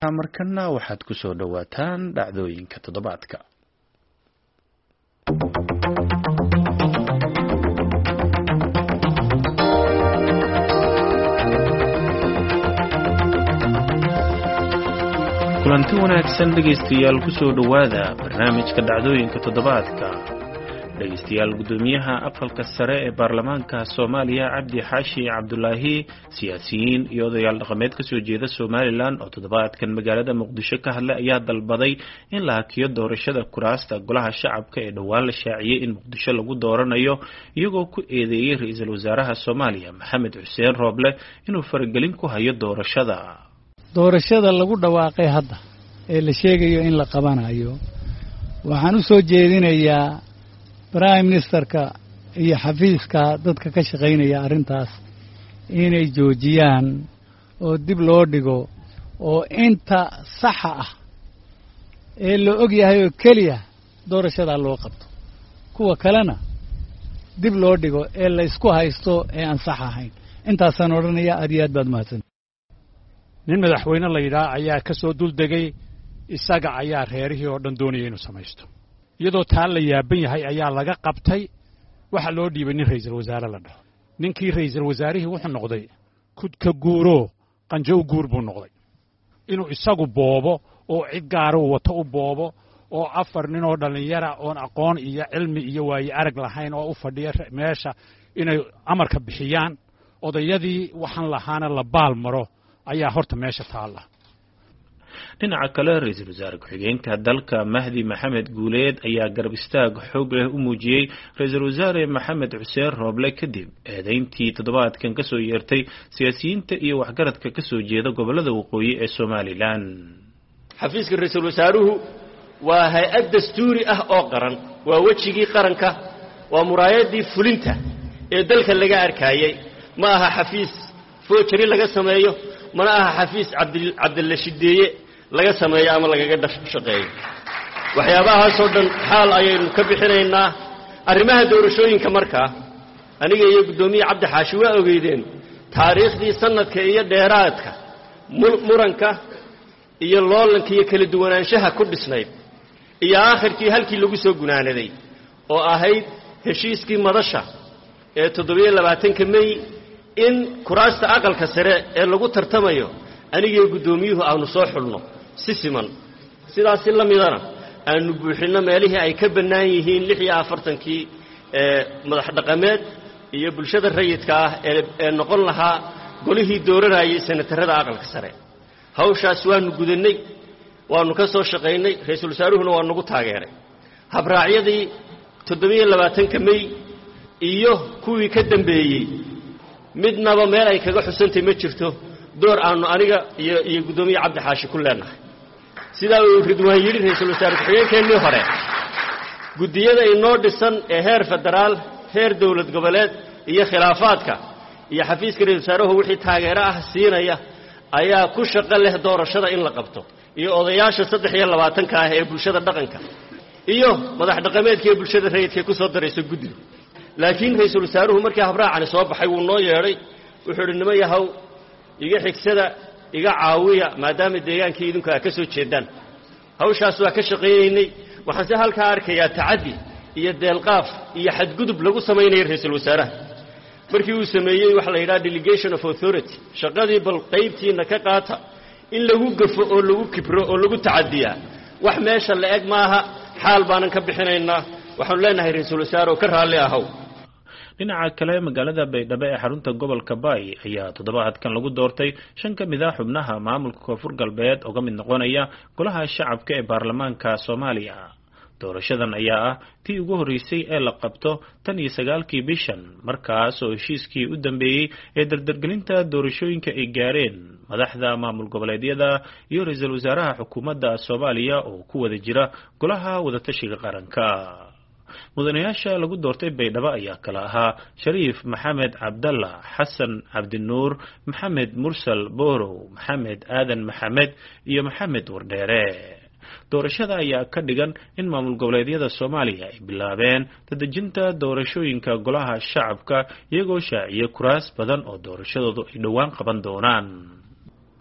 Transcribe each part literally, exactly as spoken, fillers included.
markana waxaad ku soo dhawaataan dhacdooyinka toddobaadka. kulanti wanaagsan dhegaystayaal ku soo dhawaada barnaamijka dhacdooyinka toddobaadka. dhegaystayaal gudoomiyaha aqalka sare ee baarlamaanka Soomaaliya Cabdi Xaashi Cabdullaahi, siyaasiyiin iyo odayaal dhaqameed ka soo jeeda Somaliland oo toddobaadkan magaalada Muqdisho ka hadlay ayaa dalbaday in la hakiyo doorashada kuraasta golaha shacabka ee dhawaan la shaaciyay in Muqdisho lagu dooranayo, iyagoo ku eedeeyay ra'iisul wasaaraha Soomaaliya Maxamed Xuseen Rooble inuu faragelin ku hayo doorashada. doorashada lagu dhawaaqay hadda ee la sheegayo in la qabanayo waxaan u soo jeedinayaa Prime Ministerka iyo xafiiska dadka ka shaqeynaya arrintaas inay joojiyaan oo dib loo dhigo oo inta sax ah ee la og yahay oo kaliya doorashada loo qabto, kuwa kalena dib loo dhigo ee la isku haysto ee aan sax ahayn. intaasaan odhanaya aad iyo aad baad mahadsan. nin madaxweyne la yidhaa ayaa ka soo duldegay, isaga ayaa reerihii oo dhan doonaya inuu samaysto. iyadoo taa la yaaban yahay ayaa laga qabtay, waxa loo dhiibay nin ra'iisul wasaare la dhaho. ninkii ra'iisul wasaarihii wuxuu noqday kudka guuro, qanjow guur buu noqday. inuu isagu boobo oo cid gaar ah wato u boobo oo afar nin oo dhalinyara oon aqoon iyo cilmi iyo waayo arag lahayn oo u fadhiya meesha inay amarka bixiyaan, odayadii waxaan lahaana la baal maro ayaa horta meesha taala. dhinaca kale, ra'iisul wasaare ku-xigeenka dalka Mahdi Maxamed Guuleed ayaa garab istaag xoog leh u muujiyay ra'iisul wasaare Maxamed Xuseen Rooble kadib eedayntii toddobaadkan ka soo yeertay siyaasiyiinta iyo waxgaradka ka soo jeeda gobolada waqooyi ee Somaliland. xafiiska ra'iisul wasaaruhu waa hay'ad dastuuri ah oo qaran, waa wejigii qaranka, waa muraayadii fulinta ee dalka laga arkayay. ma aha xafiis foojari laga sameeyo, mana aha xafiis cabdilla shideeye laga sameeyo ama lagaga shaqeeyo. waxyaabahaasoo dhan xaal ayaynu ka bixinaynaa. arrimaha doorashooyinka markaa aniga iyo guddoomiye Cabdi Xaashi waa ogeydeen taariikhdii sanadka iyo dheeraadka muranka iyo loolanka iyo kala duwanaanshaha ku dhisnayd, iyo aakhirkii halkii lagu soo gunaanaday oo ahayd heshiiskii madasha ee toddobiyo labaatanka May in kuraasta aqalka sare ee lagu tartamayo aniga guddoomiyuhu aanu soo xulno si siman. sidaas la midana aanu buuxino meelihii ay ka bannaan yihiin lix iyo afartankii ee madax dhaqameed iyo bulshada rayidka ah ee noqon lahaa golihii dooranayay senatarada aqalka sare. hawshaas waanu gudanay, waanu ka soo shaqaynay, ra'iisul wasaaruhuna waa nagu taageeray. habraacyadii toddobiyo labaatanka May iyo kuwii ka dambeeyey midnaba meel ay kaga xusantay ma jirto door aanu aniga iyo iyo guddoomiye Cabdi Xaashi ku leenahay. sidaa uu ridwaan yiri ra'iisul wasaare ku-xigeenkeenii hore, guddiyada inoo dhisan ee heer federaal, heer dawlad goboleed iyo khilaafaadka iyo xafiiska ra'iisul wasaaruhu wixii taageero ah siinaya ayaa ku shaqo leh doorashada in la qabto, iyo odayaasha saddex iyo labaatanka ah ee bulshada dhaqanka iyo madax dhaqameedka ee bulshada rayidka ku soo darayso guddiga. laakiin ra'iisul wasaaruhu markii habraacani soo baxay wuu noo yeedhay, wuxuu yidhi nima yahow iga xigsada, iga caawiya, maadaama deegaankii idinku ay ka soo jeedaan. hawshaas waa ka shaqaynaynay. waxaan si halkaa arkayaa tacaddi iyo deelqaaf iyo xadgudub lagu samaynaya ra'iisul wasaaraha markii uu sameeyey waxa la yidhaha delegation of authority. shaqadii bal qaybtiina ka qaata, in lagu gafo oo lagu kibro oo lagu tacadiyaa wax meesha la eg maaha. xaal baanan ka bixinaynaa. waxaanu leenahay ra'iisul wasaare oo ka raalli ahow. dhinaca kale, magaalada Baydhabo ee xarunta gobolka Baay ayaa toddobaadkan lagu doortay shan ka mid ah xubnaha maamulka Koonfur Galbeed oo ka mid noqonaya golaha shacabka ee baarlamaanka Soomaaliya. doorashadan ayaa ah tii ugu horeysay ee la qabto tan iyo sagaalkii bishan, markaas oo heshiiskii u dambeeyey ee dardargelinta doorashooyinka ay gaareen madaxda maamul goboleedyada iyo ra'iisul wasaaraha xukuumadda Soomaaliya oo ku wada jira golaha wadatashiga qaranka. mudanayaasha lagu doortay Baydhabo ayaa kala ahaa Shariif Maxamed Cabdalla, Xasan Cabdinuur, Maxamed Mursal Boorow, Maxamed Aadan Maxamed iyo Maxamed Wardheere. doorashada ayaa ka dhigan in maamul goboleedyada Soomaaliya ay bilaabeen dadejinta doorashooyinka golaha shacabka, iyagoo shaaciyay kuraas badan oo doorashadoodu ay dhowaan qaban doonaan.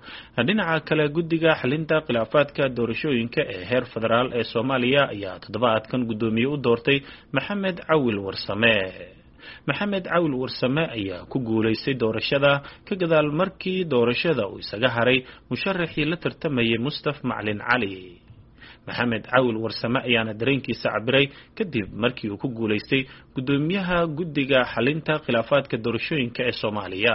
dhinaca kale guddiga xalinta khilaafaadka doorashooyinka ee heer federaal ee Soomaaliya ayaa toddobaadkan guddoomiye u doortay Maxamed Cawil Warsame maxamed cawil warsame ayaa ku guuleystay doorashada ka gadaal markii doorashada uu isaga haray musharaxii la tartamayay Mustaf Macalin Cali maxamed cawil warsame ayaana dareenkiisa cabiray kadib markii uu ku guuleystay guddoomiyaha guddiga xalinta khilaafaadka doorashooyinka ee Soomaaliya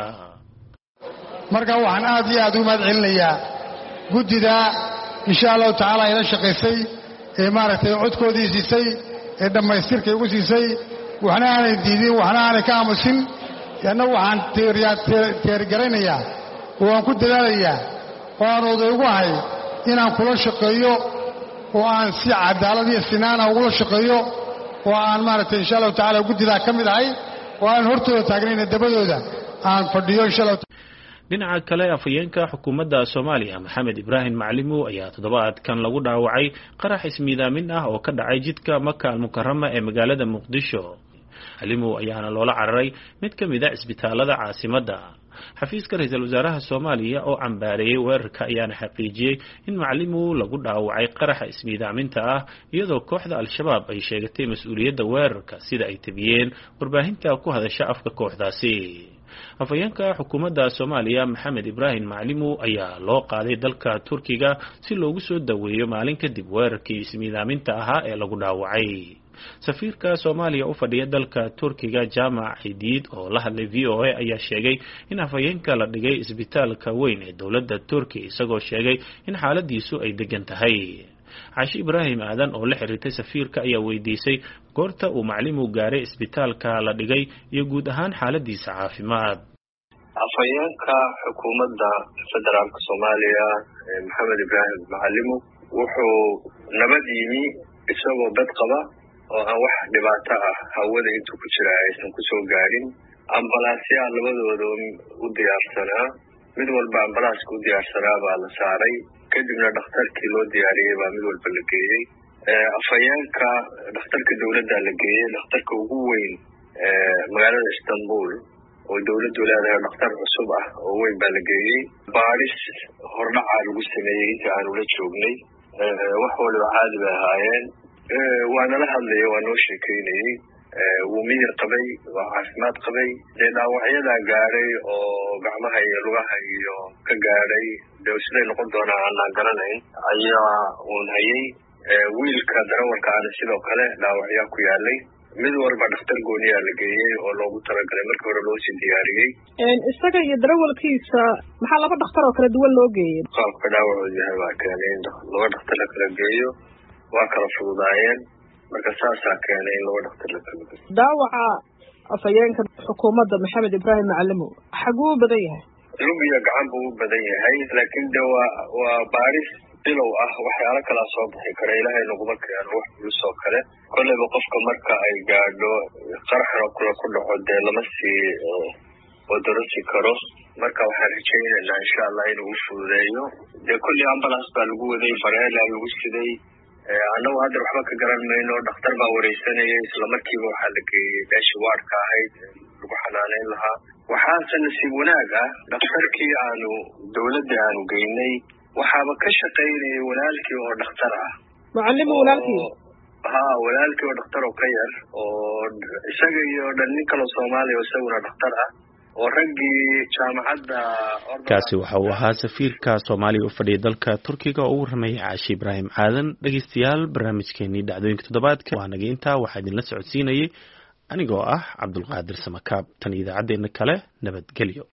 marka waxaan aad iyo aad u mahad celinayaa guddida insha Allah taala ila shaqeysay ee maaragtay codkoodii siisay ee dhamaystirkay ugu siisay waxna aan diidin waxna aan ka aamusin yana waxaan teergaranayaa oo aan ku dadaalayaa oo aan oday ugu ahay inaan kula shaqeeyo oo aan si cadaalad iyo sinaan ah ugu shaqeeyo oo aan maaragtay insha Allah taala guddida ka mid ahay oo aan hortooda taagnayna dabadooda aan fadhiyo insha Allah dhinaca kale afayeenka xukuumadda Soomaaliya Maxamed Ibrahim Macalimo ayaa toddobaadkan lagu dhaawacay qarax ismiidaamin ah oo ka dhacay jidka Makka al-Mukarrama ee magaalada Muqdisho Macalimo ayaana loola cararay mid ka mid ah isbitaalada caasimadda xafiiska ra'iisul wasaaraha Soomaaliya oo cambaareeyay weerarka ayaana xaqiijiyay in Macalimo lagu dhaawacay qaraxa ismiidaaminta ah iyadoo kooxda al-shabaab ay sheegatay mas'uuliyadda weerarka sida ay tabiyeen warbaahinta ku hadasha afka kooxdaasi afayeenka xukuumadda Soomaaliya Maxamed Ibrahim Macalimo ayaa loo qaaday dalka Turkiga si loogu soo daweeyo maalin kadib weerarkii ismiidaaminta ahaa ee lagu dhaawacay safiirka Soomaaliya u fadhiya dalka Turkiga Jaamac Xidiid oo la hadlay V O A ayaa sheegay in afayeenka la dhigay isbitaalka weyn ee dawladda Turkiga isagoo sheegay in xaaladiisu ay degan tahay Caashi Ibrahim Aadan oo la xiriirtay safiirka ayaa weydiisay goorta uu Macalimo gaaray isbitaalka la dhigay iyo guud ahaan xaaladiisa caafimaad afayeenka xukuumadda federaalka Soomaaliya Maxamed Ibrahim Macalimo wuxuu nabad yimi isagoo dad qaba oo aan wax dhibaato ah hawada intuu ku jira aysan ku soo gaarin ambalaasya labadooda u diyaarsanaa mid walba ambalaaska u diyaarsanaa baa la saaray kadibna dhakhtarkii loo diyaariyay baa mid walba la geeyey afayeenka dhakhtarka dawladda la geeyey dhakhtarka ugu weyn magaalada Istanbul oo dawladdu leedahay dhakhtar cusub ah oo weyn baa la geeyey baaris hordhaca lagu sameeyey inta aanu la joognay wax waliba caadi bay ahaayeen waana la hadlayay waa noo sheekeynayey wuu miyir qabay waa caafimaad qabay dee dhaawacyada gaaray oo gacmaha iyo lugaha iyo ka gaaray dee siday noqon doonaa aanaan garanayn ayaa uun hayay wiilka darawalka aana sidoo kale dhaawacyaa ku yaalay mid walba dhakhtar gooniyaa la geeyey oo loogu talagalay markii hore loo sii diyaariyey isaga iyo darawalkiisa maxaa laba dhakhtar oo kala duwan loo geeyey qaabka dhaawacoodu yahay baa keenay in laba dhakhtar la kala geeyo waa kala fududaayeen marka saasaa keenay in laba dhakhtar la kala geeyo dhaawaca afayeenka xukuumadda Maxamed Ibrahim Macalimo xaguu badan yahay lug iyo gacan buu u badan yahay laakiin de waa waa baaris bilow ah waxyaalo kala soo bixi kara ilaahay naguma keeno wax culus oo kale kolleyba qofka marka ay gaadho qaraxna kula ku dhaco dee lama sii wadarasi karo marka waxaan rajaynaynaa insha Allah inuu u fududeeyo dee kolley ambulance baa lagu waday bareela lagu siday annagu hadda waxba ka garan mayno dhakhtar baa wareysanayay isla markiiba waxaa la geeyey meeshii waadhka ahayd lagu xanaaneyn lahaa waxaase nasiib wanaag ah dhakhtarkii aanu dawladda aanu geynay waxaaba ka shaqaynayay walaalkii oo dhakhtar ah Macalimo walaalkii ha walaalkii oo dhakhtar oo ka yar oo isaga iyo dhan nin kale Soomaaliya oo isaguna dhakhtar ah oo raggii jaamacadda kaasi waxa uu ahaa safiirka Soomaaliya u fadhiya dalka Turkiga oo u warramay Caashi Ibrahim Aadan dhageystayaal barnaamijkeeni dhacdooyinka toddobaadka waa naga intaa waxa idin la socodsiinayay anigoo ah Cabdulqaadir Samakaab tan idaacadeena kale nabadgelyo